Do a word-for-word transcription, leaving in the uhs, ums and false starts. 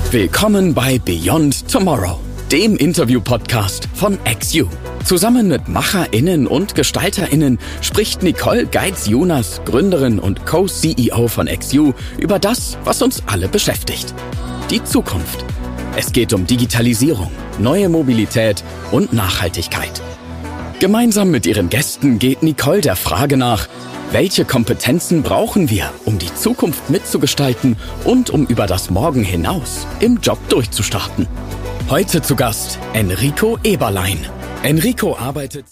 Willkommen bei Beyond Tomorrow, dem Interview-Podcast von X U. Zusammen mit MacherInnen und GestalterInnen spricht Nicole Geitz-Jonas, Gründerin und Co-C E O von X U, über das, was uns alle beschäftigt. Die Zukunft. Es geht um Digitalisierung, neue Mobilität und Nachhaltigkeit. Gemeinsam mit ihren Gästen geht Nicole der Frage nach, welche Kompetenzen brauchen wir, um die Zukunft mitzugestalten und um über das Morgen hinaus im Job durchzustarten. Heute zu Gast Enrico Eberlein. Enrico arbeitet